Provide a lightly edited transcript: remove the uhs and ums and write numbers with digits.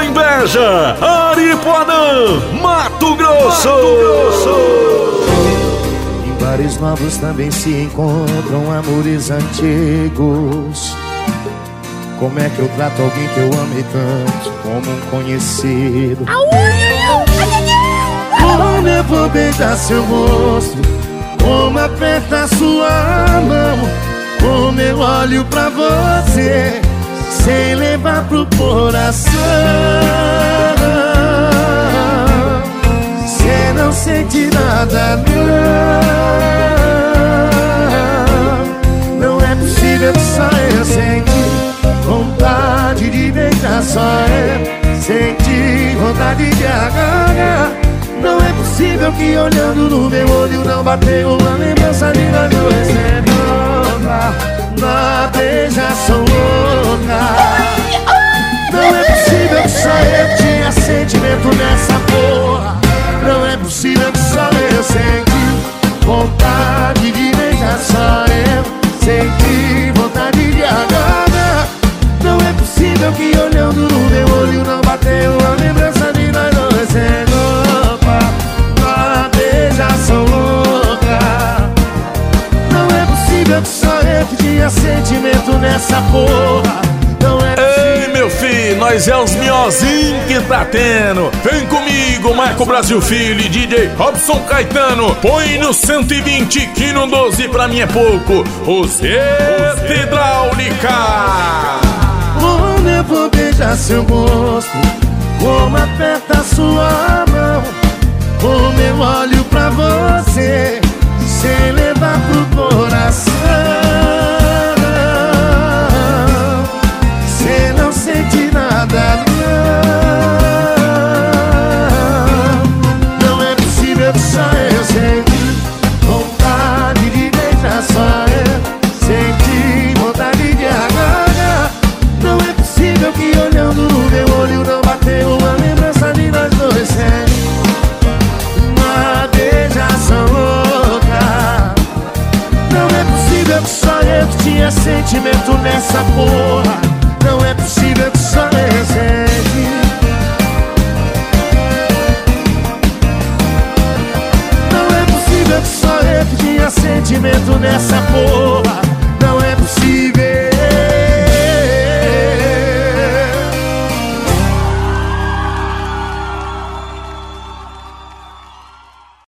inveja, Aripuanã, Mato Grosso. Em bares novos também se encontram amores antigos. Como é que eu trato alguém que eu amei tanto como um conhecido? Como eu vou beijar seu rosto, como aperta sua mão, como eu olho pra você sem levar pro coração. Cê não sente nada, não. Não é possível que só eu senti vontade de beijar, só eu senti vontade de agarrar. Não é possível que olhando no meu olho não bateu uma lembrança de nós dois sendo na beijação louca. Não é possível que só eu tinha sentimento nessa porra. Não é possível que só eu senti vontade de beijar, só eu senti vontade de agarrar. Não é possível que olhando no meu olho não bateu uma lembrança de nós dois sendo na beijação louca. Não é possível que só eu que tinha sentimento nessa porra. Não é possível. Ei, meu filho, nós é os miozinhos que tá tendo. Vem comigo, Marco Brasil Filho e DJ Robson Caetano. Põe no 120 que no 12 pra mim é pouco. Roseta Hidráulica. Como eu vou beijar seu rosto, como aperta sua mão, como eu olho pra você sem levar pro coração. Cê não sente nada, não. Não é possível que só eu senti vontade de beijar, só eu senti vontade de agarrar. Não é possível que olhando no meu olho não bateu uma lembrança de nós dois sendo uma beijação louca. Não é possível que só eu que tinha sentimento nessa porra. Não é possível que só eu senti. Não é possível que só eu que tinha sentimento nessa porra.